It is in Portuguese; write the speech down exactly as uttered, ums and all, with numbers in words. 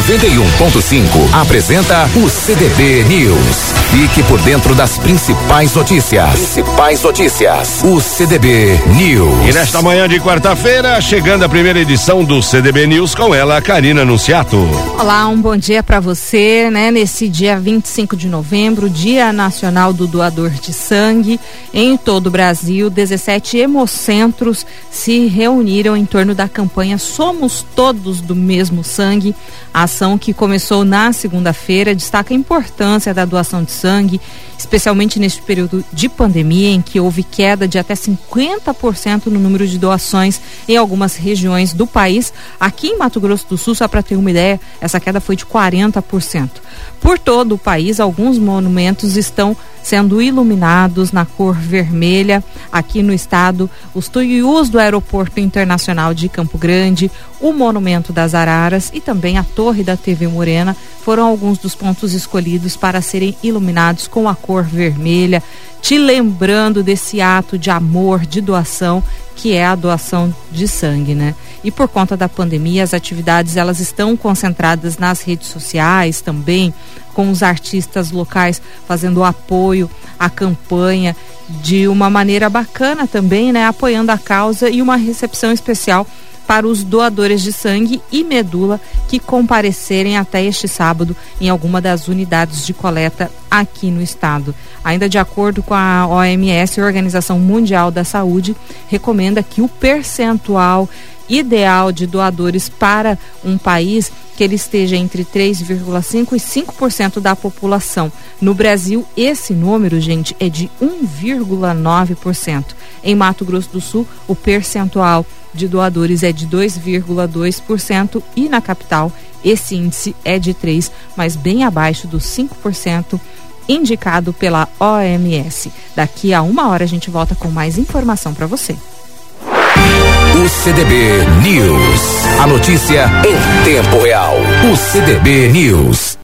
noventa e um ponto cinco apresenta o C D B News. Fique por dentro das principais notícias. Principais notícias. O C D B News. E nesta manhã de quarta-feira, chegando a primeira edição do C D B News com ela, Karina Anunciato. Olá, um bom dia para você, né? Nesse dia vinte e cinco de novembro, Dia Nacional do Doador de Sangue. Em todo o Brasil, dezessete hemocentros se reuniram em torno da campanha Somos Todos do Mesmo Sangue. A ação, que começou na segunda-feira, destaca a importância da doação de sangue, especialmente neste período de pandemia, em que houve queda de até cinquenta por cento no número de doações em algumas regiões do país. Aqui em Mato Grosso do Sul, só para ter uma ideia, essa queda foi de quarenta por cento. Por todo o país, alguns monumentos estão sendo iluminados na cor vermelha. Aqui no estado, os tuiús do Aeroporto Internacional de Campo Grande, o Monumento das Araras e também a Torre da T V Morena foram alguns dos pontos escolhidos para serem iluminados com a cor vermelha, te lembrando desse ato de amor, de doação, que é a doação de sangue, né? E por conta da pandemia, as atividades elas estão concentradas nas redes sociais também, com os artistas locais fazendo apoio à campanha de uma maneira bacana também, né? Apoiando a causa, e uma recepção especial para os doadores de sangue e medula que comparecerem até este sábado em alguma das unidades de coleta aqui no estado. Ainda de acordo com a O M S, a Organização Mundial da Saúde recomenda que o percentual ideal de doadores para um país que ele esteja entre três vírgula cinco por cento e cinco por cento da população. No Brasil, esse número, gente, é de um vírgula nove por cento. Em Mato Grosso do Sul, o percentual de doadores é de dois vírgula dois por cento e na capital esse índice é de três por cento, mas bem abaixo dos cinco por cento indicado pela O M S. Daqui a uma hora a gente volta com mais informação para você. O C D B News. A notícia em tempo real. O C D B News.